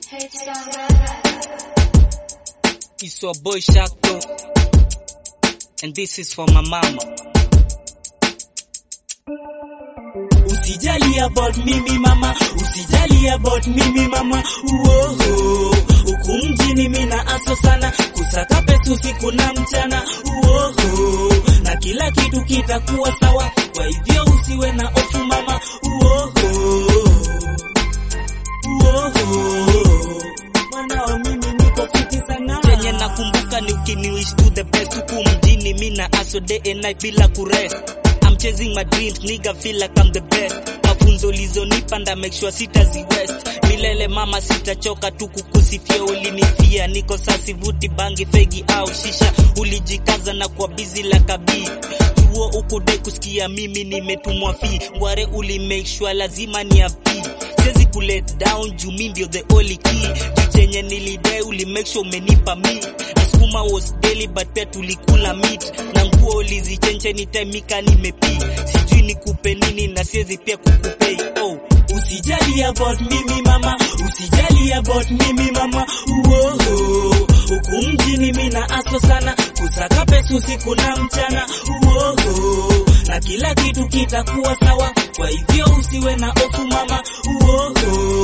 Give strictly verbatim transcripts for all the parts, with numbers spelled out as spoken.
It's your boy Shakto, and this is for my mama. Usijali about mimi mama, usijali about mimi mama. Uoho, huku mjini mina aso sana, kusaka pesa usiku na mchana. Uoho, na kila kitu kitakuwa sawa, kwa hivyo usiwe na hofu mama. Uoho, uoho, mwanao mimi niko fiti sana. Chenye nakumbuka ni ukiniwish to the best, huku mjini mina aso day and night bila kurest. I'm chasing my dreams, nigga feel like I'm the best. Mafunzo lizonipa nda make sure sitazi west. Milele mama sitachoka tu kukusifia, ulinifia niko sasi vuti bangi fegi au shisha. Ulijikaza na kwa busy like a bee. Tuo ukudai kusikia mimi nimetumwa fi. Ngware uli make sure lazima ni api. Siwezi ku let down juu mimi ndio the only key. Chenye nilidai uli make sure umenipa mi. Sukuma was daily but pia tulikula meat. Na nguo ulizichenche ni time mika nimepi. Sijui nikupe nini na siwezi pia kukupei. Oh, usijali about mimi mama, usijali about mimi mama. Uoho, huku mjini mina aso sana, kusaka pesa usiku na mchana. Uoho, na kila kitu kitakuwa sawa, kwa hivyo usiwe na hofu mama. Uoho,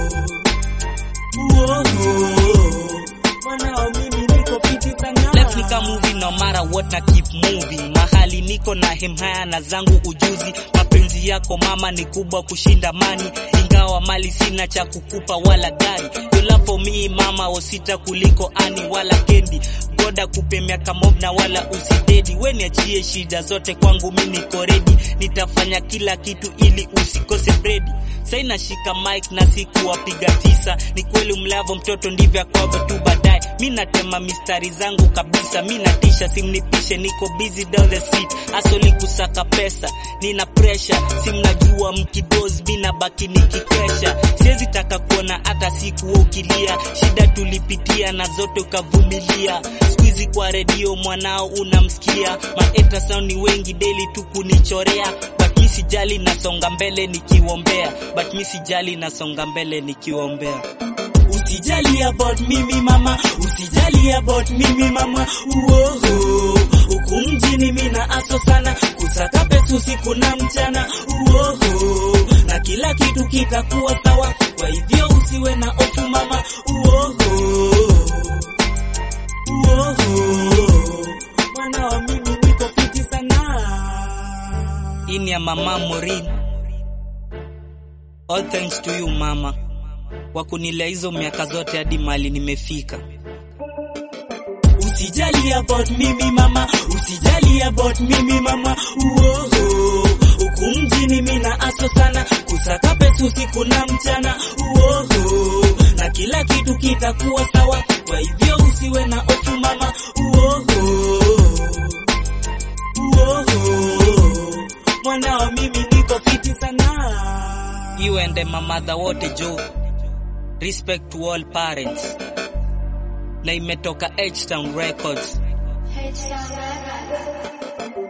uoho, mwanao mimi niko fiti sana. let's make a movie no matter what na keep moving. Mahali niko na hemhaya na zangu ujuzi. Mapenzi yako mama ni kubwa kushinda mani. Ingawa mali sina cha kukupa wala gari. You love for me mama osita kuliko ani wala kendi. Goda kupe miaka mob na wala usidedi. We niachie shida zote kwangu mimi niko ready. Nitafanya kila kitu ili usikose bredi. Sai nashika mic na siku wapiga tisa. Ni kweli umlavo mtoto ndivyo kwabo tu baadaye. Mimi natema mistari zangu kabisa. Mimi natisha simnipishe niko busy down the street. Asoli kusaka pesa nina pressure. Simnajua mkidozi mina baki nikikesha. Siwezi taka kuona hata siku ukilia. Shida tulipitia na zote ukavumilia. Squeezy kwa radio mwanao unamsikia. Maeta sound ni wengi daily tu kunichorea. But mi sijali nasonga mbele nikiombea. But mi sijali nasonga mbele nikiombea. Usijali about mimi mama, usijali about mimi mama. Uoho, huku mjini mina aso sana, kusaka pesa usiku na mchana. Uoho, na kila kitu kitakuwa sawa, kwa hivyo usiwe na hofu mama. Uoho, uoho, mwanao mimi niko fiti sana. Ini ya mama Morin. All thanks to you mama, kwa kunilea hizo miaka zote hadi mali nimefika. Usijali about mimi mama, usijali about mimi mama. Uoho, huku mjini mina aso sana, kusaka pesa usiku na mchana. Uoho, na kila kitu kitakuwa sawa, kwa hivyo usiwe na hofu mama. Uoho, uoho, mwanao mimi niko fiti sana. You and the mother wote jo. Respect to all parents. Na imetoka H-Town Records. H-Town Records.